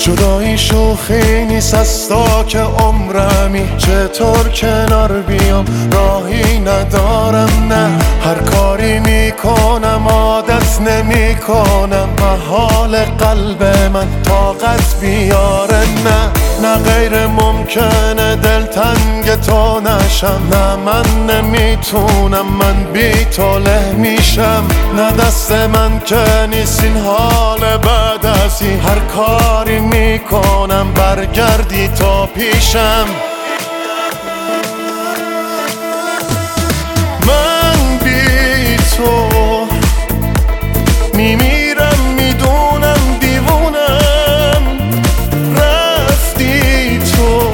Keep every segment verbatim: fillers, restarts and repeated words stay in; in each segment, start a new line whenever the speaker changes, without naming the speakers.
جدایی شوخی نیست از تا که عمرمی، چطور کنار بیام راهی ندارم. نه هر کاری میکنم عادت نمی کنم، محال قلب من طاقت بیاره. نه نه غیر ممکنه دلتنگ تو نشم، نه من نمیتونم من بی تو له میشم. نه دست من که نیست این حال بعد از این، هر کاری میکنم برگردی تا پیشم. من بی تو میمیرم، میدونم دیوونم، رفتی تو،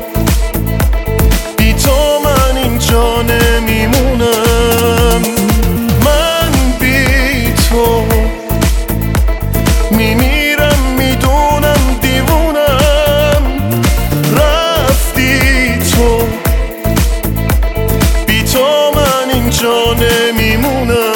بی تو من اینجا نمیمونم. من بی تو میمیرم، میدونم دیوونم، رفتی تو، بی تو من اینجا نمیمونم.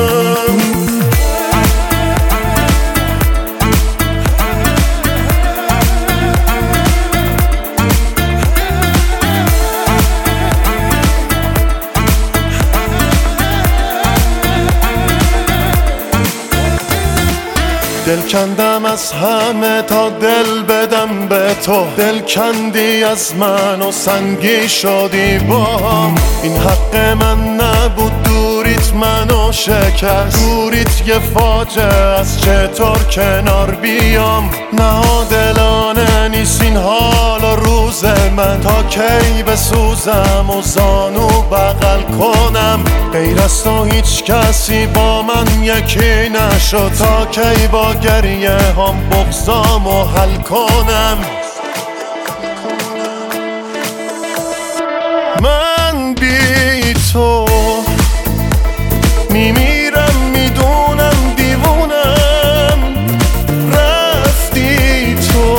دل کندم از همه تا دل بدم به تو، دل کندی از من و سنگی شدی با هم. این حق من نبود، دوریت منو شکست، دوریت یه فاجعه از، چطور کنار بیام. نادلانه نیست این حال و روز من، تا کی بسوزم و زانو بغل کنم. غیر از تو هیچ کسی با من یکی نشد، تا کی با گریه هم بغضامو حل کنم. من بی تو میمیرم، میدونم دیوونم، رفتی تو،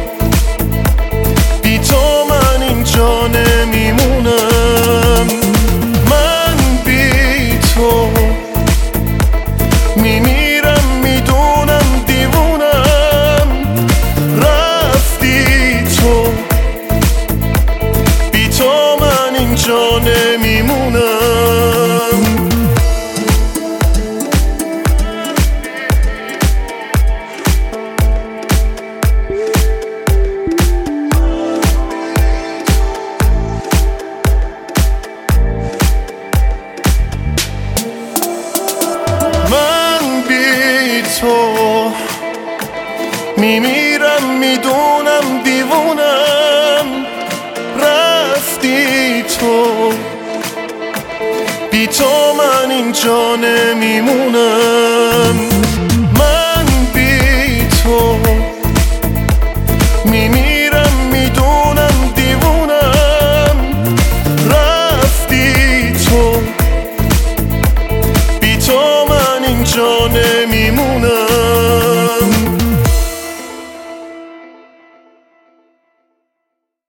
بی تو من اینجا نمیمونم. من بی تو میمیرم، میدونم دیوونم، رفتی تو، بی تو من اینجا نمیمونم. تو میمیرم، میدونم دیوونم، رفتی تو، بی تو من اینجا نمیمونم.